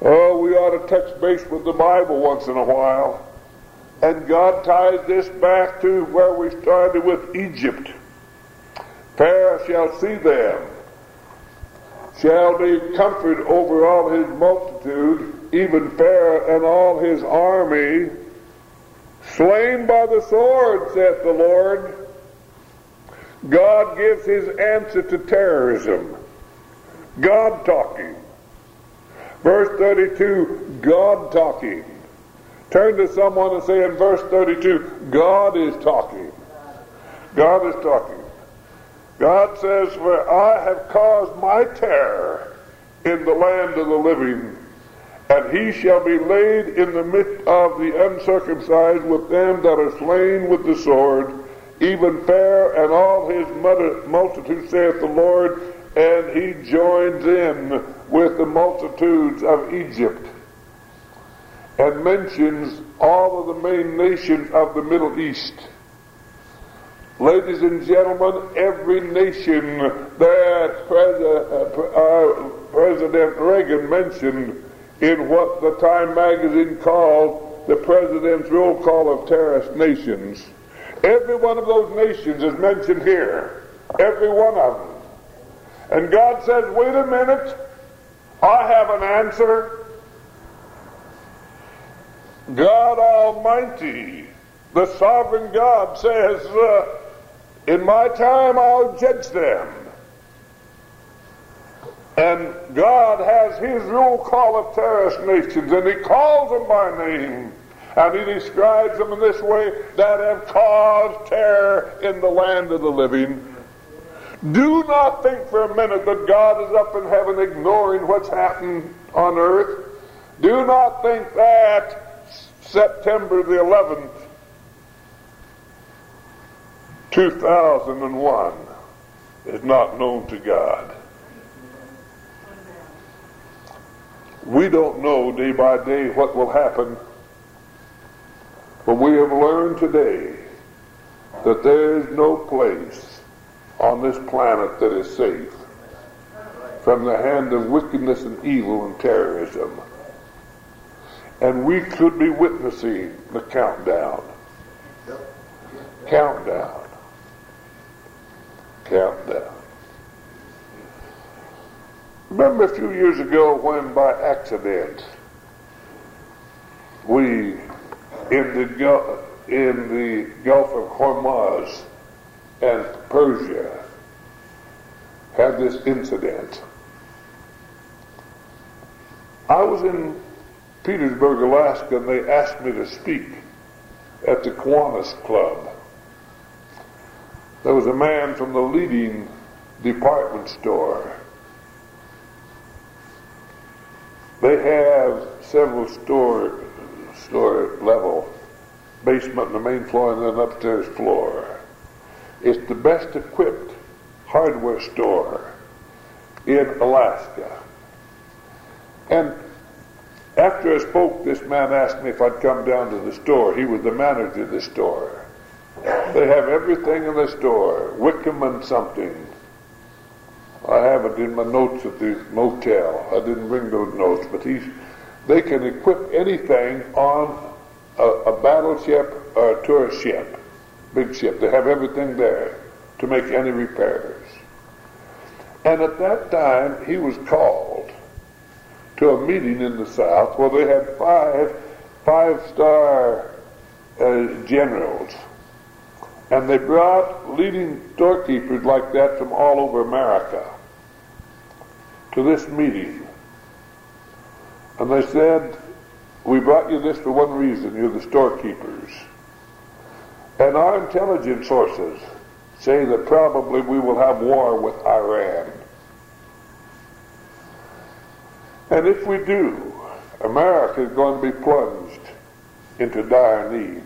Oh, we ought to touch base with the Bible once in a while. And God ties this back to where we started with Egypt. Pharaoh shall see them, shall be comforted over all his multitude, even Pharaoh and all his army, slain by the sword, saith the Lord. God gives his answer to terrorism. God talking. Verse 32, God talking. Turn to someone and say in verse 32, God is talking. God is talking. God says, for I have caused my terror in the land of the living, and he shall be laid in the midst of the uncircumcised with them that are slain with the sword, even Pharaoh and all his multitude, saith the Lord, and he joins in with the multitudes of Egypt, and mentions all of the main nations of the Middle East. Ladies and gentlemen, every nation that President Reagan mentioned in what the Time magazine called the President's Roll Call of Terrorist Nations, every one of those nations is mentioned here. Every one of them. And God says, wait a minute, I have an answer. God Almighty, the sovereign God, says, in my time I'll judge them. And God has his roll call of terrorist nations, and he calls them by name. And he describes them in this way, that have caused terror in the land of the living. Do not think for a minute that God is up in heaven ignoring what's happened on earth. Do not think that September the 11th, 2001 is not known to God. We don't know day by day what will happen, but we have learned today that there is no place on this planet that is safe from the hand of wickedness and evil and terrorism. And we could be witnessing the countdown. Countdown. Countdown. Remember a few years ago when by accident we in the Gulf of Hormuz and Persia had this incident. I was in Petersburg, Alaska, and they asked me to speak at the Kiwanis Club. There was a man from the leading department store. They have several store level, basement and the main floor and then upstairs floor. It's the best equipped hardware store in Alaska. And after I spoke, this man asked me if I'd come down to the store. He was the manager of the store. They have everything in the store, Wickham and something. I have it in my notes at the motel. I didn't bring those notes, but they can equip anything on a battleship or a tourist ship, big ship. They have everything there to make any repairs. And at that time, he was called to a meeting in the South where they had five-star generals. And they brought leading storekeepers like that from all over America to this meeting. And they said, we brought you this for one reason, you're the storekeepers. And our intelligence sources say that probably we will have war with Iran. And if we do, America is going to be plunged into dire need.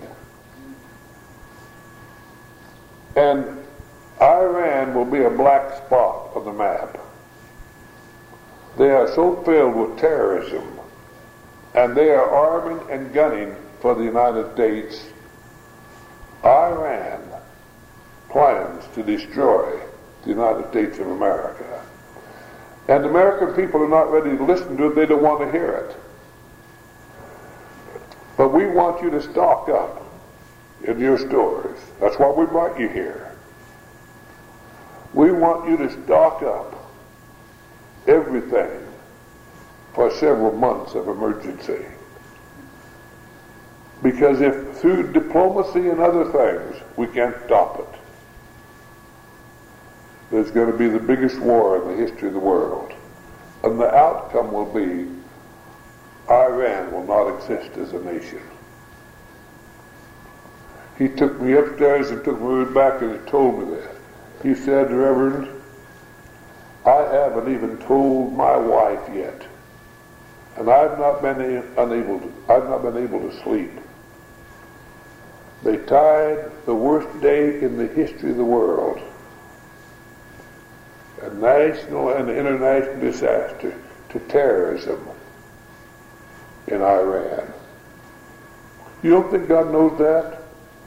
And Iran will be a black spot on the map. They are so filled with terrorism, and they are arming and gunning for the United States. Iran plans to destroy the United States of America. And the American people are not ready to listen to it. They don't want to hear it. But we want you to stock up in your stores. That's why we brought you here. We want you to stock up everything for several months of emergency. Because if through diplomacy and other things we can't stop it, there's going to be the biggest war in the history of the world. And the outcome will be Iran will not exist as a nation. He took me upstairs and took me back and he told me that. He said, Reverend, I haven't even told my wife yet. And I've not been able to sleep. They tied the worst day in the history of the world, a national and international disaster, to terrorism in Iran. You don't think God knows that?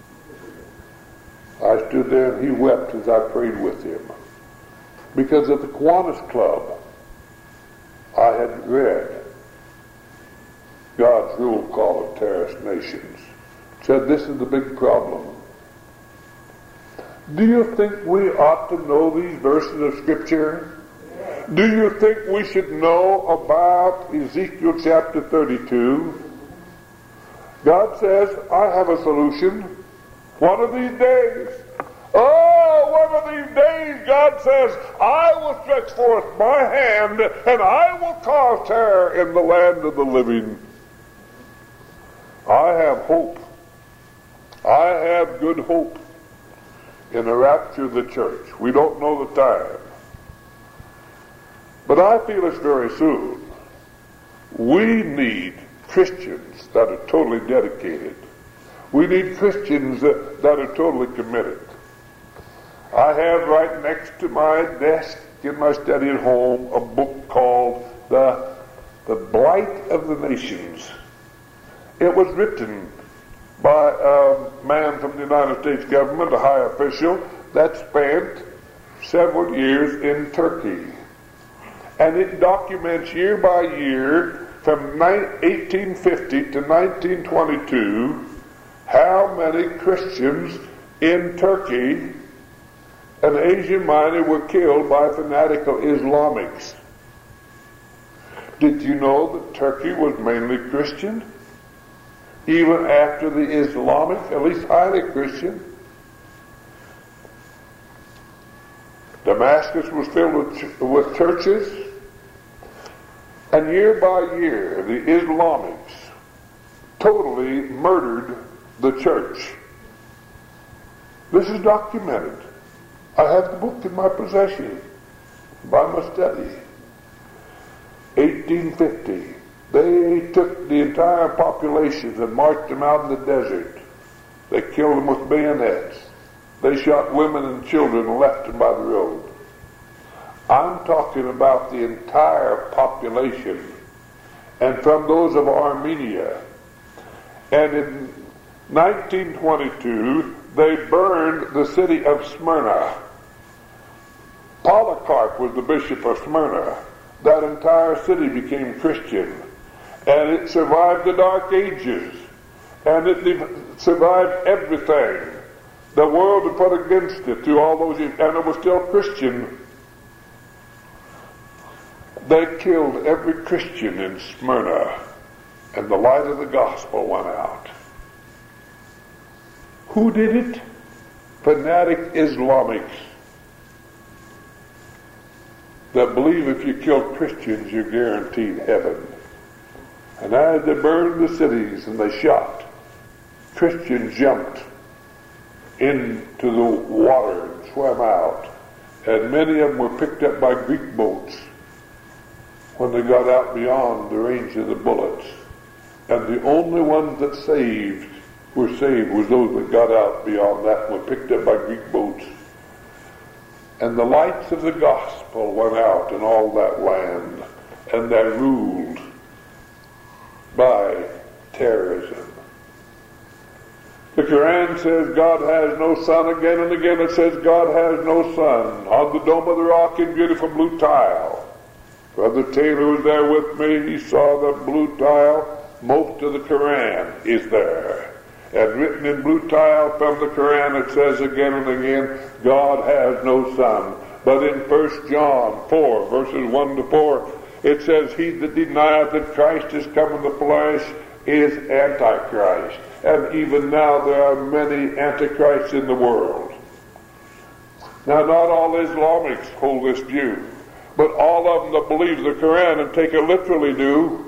I stood there and he wept as I prayed with him. Because at the Kiwanis Club, I had read God's rule call of terrorist nations. Said this is the big problem. Do you think we ought to know these verses of Scripture? Do you think we should know about Ezekiel chapter 32? God says, I have a solution. One of these days. Oh, one of these days, God says, I will stretch forth my hand and I will cause terror in the land of the living. I have hope. I have good hope in the rapture of the church. We don't know the time. But I feel it's very soon. We need Christians that are totally dedicated. We need Christians that are totally committed. I have right next to my desk in my study at home a book called The Blight of the Nations. It was written by a man from the United States government, a high official, that spent several years in Turkey. And it documents year by year from 1850 to 1922 how many Christians in Turkey and Asia Minor were killed by fanatical Islamics. Did you know that Turkey was mainly Christian? Even after the Islamic, at least highly Christian. Damascus was filled with churches. And year by year, the Islamics totally murdered the church. This is documented. I have the book in my possession by my study. 1850. They took the entire population and marched them out in the desert. They killed them with bayonets. They shot women and children and left them by the road. I'm talking about the entire population, and from those of Armenia. And in 1922, they burned the city of Smyrna. Polycarp was the bishop of Smyrna. That entire city became Christian. And it survived the Dark Ages. And it survived everything the world had put against it through all those years. And it was still Christian. They killed every Christian in Smyrna. And the light of the gospel went out. Who did it? Fanatic Islamics that believe if you kill Christians, you're guaranteed heaven. And as they burned the cities and they shot, Christians jumped into the water and swam out. And many of them were picked up by Greek boats when they got out beyond the range of the bullets. And the only ones that were saved was those that got out beyond that and were picked up by Greek boats. And the lights of the gospel went out in all that land, and they ruled by terrorism. The Quran says God has no son. Again and again it says God has no son. On the dome of the rock in beautiful blue tile. Brother Taylor was there with me. He saw the blue tile. most of the Quran is there. And written in blue tile from the Quran, it says again and again, God has no son. But in 1 John 4, verses 1 to 4, it says, he that denieth that Christ is come in the flesh is Antichrist. And even now there are many Antichrists in the world. Now, not all Islamics hold this view, but all of them that believe the Quran and take it literally do.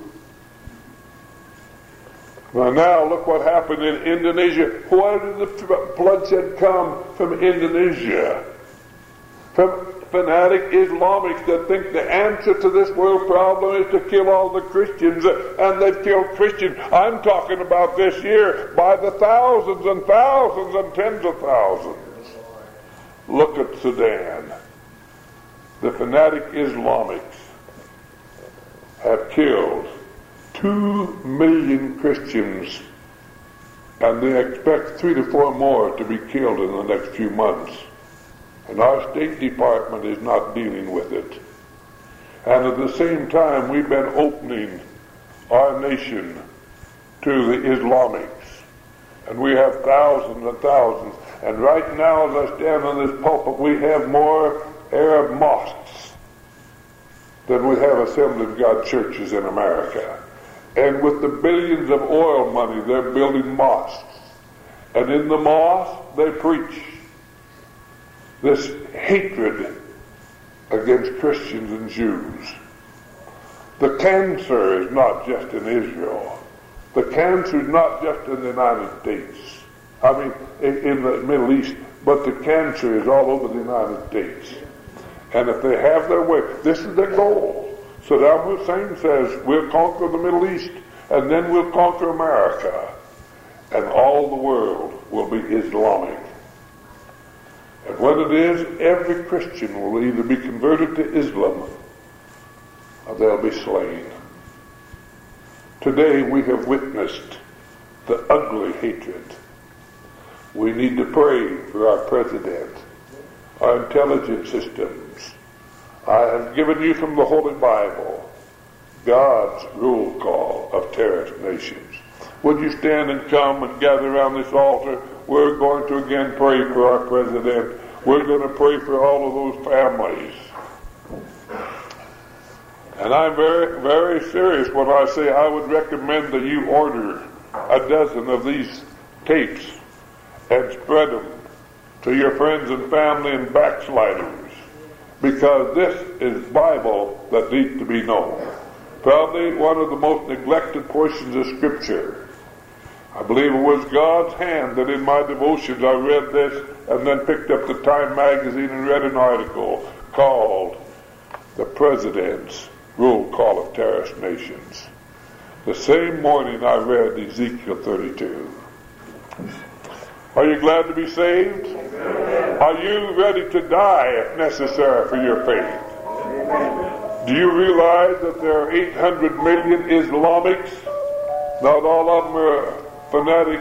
Well, now look what happened in Indonesia. Why did the bloodshed come from Indonesia? From fanatic Islamics that think the answer to this world problem is to kill all the Christians, and they've killed Christians. I'm talking about this year by the thousands and thousands and tens of thousands. Look at Sudan. The fanatic Islamics have killed 2 million Christians, and they expect 3 to 4 more to be killed in the next few months. And our State Department is not dealing with it. And at the same time, we've been opening our nation to the Islamics. And we have thousands and thousands. And right now, as I stand on this pulpit, we have more Arab mosques than we have Assembly of God churches in America. And with the billions of oil money, they're building mosques. And in the mosque, they preach this hatred against Christians and Jews. The cancer is not just in Israel. The cancer is not just in the United States. I mean, in the Middle East, but the cancer is all over the United States. And if they have their way, this is their goal. Saddam Hussein says, we'll conquer the Middle East, and then we'll conquer America, and all the world will be Islamic. And when it is, every Christian will either be converted to Islam or they'll be slain. Today we have witnessed the ugly hatred. We need to pray for our president, our intelligence systems. I have given you from the Holy Bible God's roll call of terrorist nations. Would you stand and come and gather around this altar? We're going to again pray for our president. We're going to pray for all of those families. And I'm very, very serious when I say I would recommend that you order a dozen of these tapes and spread them to your friends and family and backsliders, because this is Bible that needs to be known. Probably one of the most neglected portions of Scripture. I believe it was God's hand that in my devotions I read this and then picked up the Time magazine and read an article called The President's Roll Call of Terrorist Nations. The same morning I read Ezekiel 32. Are you glad to be saved? Amen. Are you ready to die if necessary for your faith? Amen. Do you realize that there are 800 million Islamics? Not all of them are fanatic,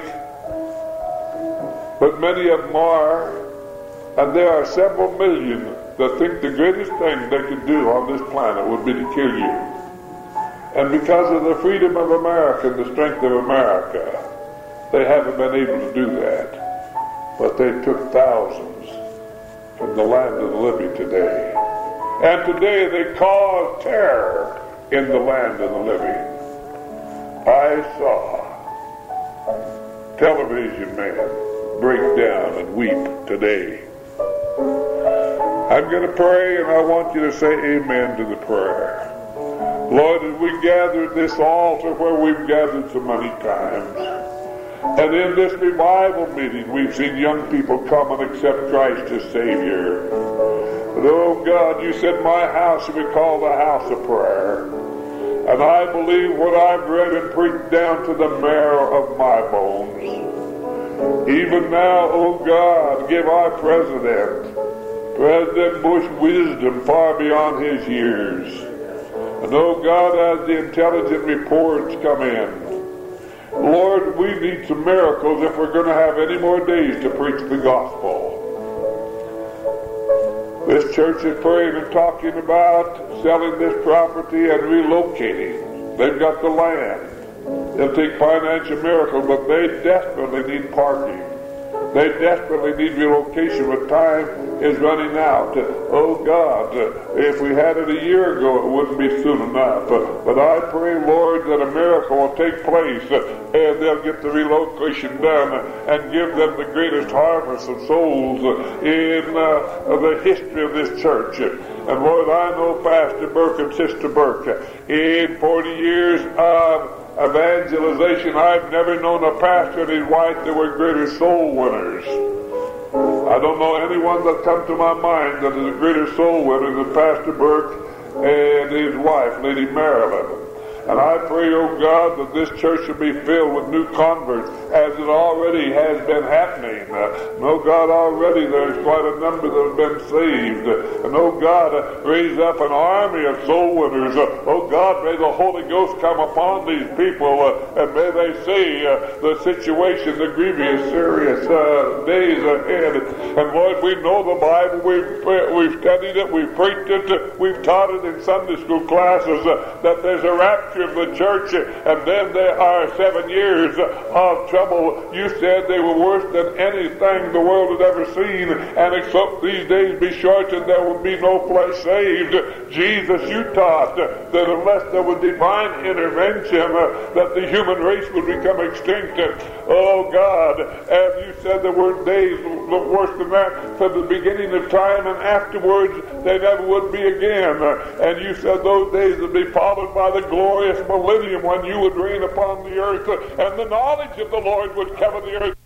but many of them are, and there are several million that think the greatest thing they could do on this planet would be to kill you. And because of the freedom of America and the strength of America, they haven't been able to do that. But they took thousands from the land of the living today. And today they cause terror in the land of the living. I saw television man break down and weep today. I'm going to pray, and I want you to say amen to the prayer. Lord, as we gather at this altar where we've gathered so many times, and in this revival meeting we've seen young people come and accept Christ as Savior. But oh God, you said my house should be called a house of prayer. And I believe what I've read and preached down to the marrow of my bones. Even now, oh God, give our President Bush, wisdom far beyond his years. And oh God, as the intelligent reports come in, Lord, we need some miracles if we're going to have any more days to preach the gospel. This church is praying and talking about selling this property and relocating. They've got the land. They'll take financial miracles, but they desperately need parking. They desperately need relocation, but time is running out. Oh God, if we had it a year ago, it wouldn't be soon enough. But I pray, Lord, that a miracle will take place and they'll get the relocation done and give them the greatest harvest of souls in the history of this church. And Lord, I know Pastor Burke and Sister Burke, in 40 years of evangelization, I've never known a pastor and his wife that were greater soul winners. I don't know anyone that comes to my mind that is a greater soul winner than Pastor Burke and his wife, Lady Marilyn. And I pray, oh God, that this church will be filled with new converts, as it already has been happening. Oh God, already there's quite a number that have been saved. And oh God, raise up an army of soul winners. Oh God, may the Holy Ghost come upon these people, and may they see the situation, the grievous, serious days ahead. And Lord, we know the Bible. We've studied it. We've preached it. We've taught it in Sunday school classes that there's a rapture of the church, and then there are 7 years of trouble. You said they were worse than anything the world had ever seen, and except these days be shortened, there will be no flesh saved. Jesus, you taught that unless there was divine intervention, that the human race would become extinct. Oh God, and you said there were days worse than that from the beginning of time, and afterwards they never would be again. And you said those days would be followed by the glorious millennium when you would reign upon the earth, and the knowledge of the Lord would cover the earth.